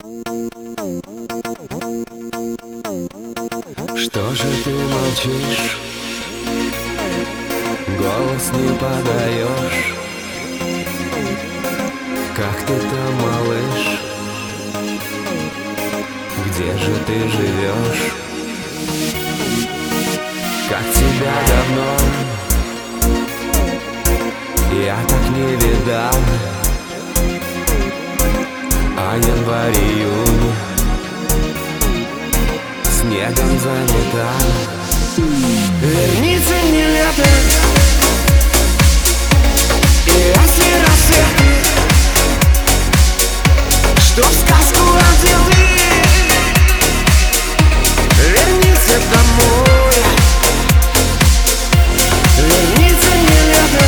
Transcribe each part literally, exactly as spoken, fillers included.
Что же ты молчишь? Голос не подаешь. Как ты там, малыш? Где же ты живешь? Как тебя давно я так не видал. А январь, июнь снегом занята. Вернится мне лето и ясный рассвет, что в сказку одеты. Вернится домой. Вернится мне лето,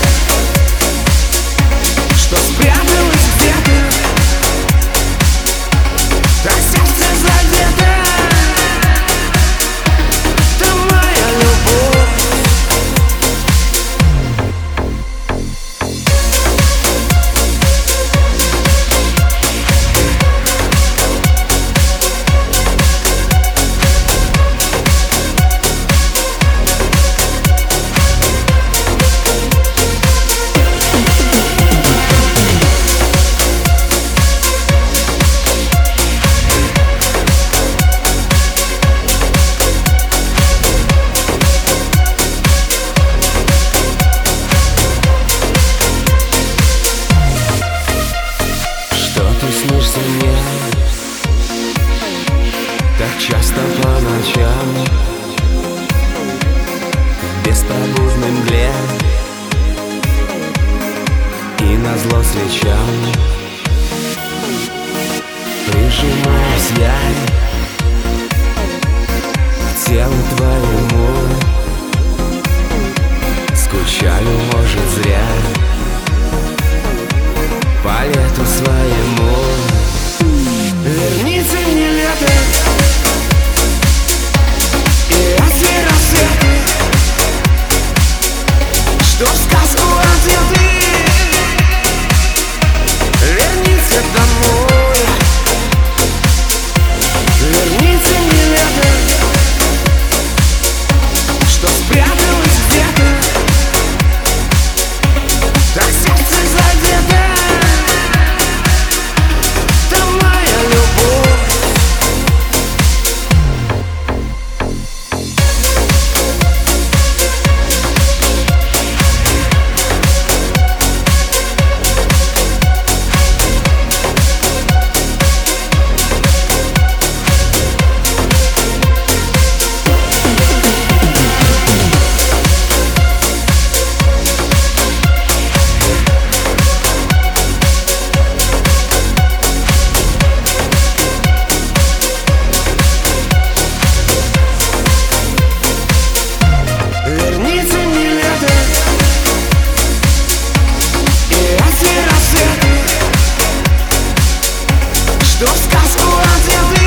что спряталось где-то. Так сердце задето. Ты моя любовь. Снишься мне так часто по ночам, в беспробудной мгле и назло свечам. Прижимаюсь я к телу твоему, скучаю, может, зря по лету своему. Вернится мне лето и ясный рассвет, что в сказку одеты. Вернится домой. Вернится мне лето, что спряталось где-то. Так сердце задето. Что в сказку одеты.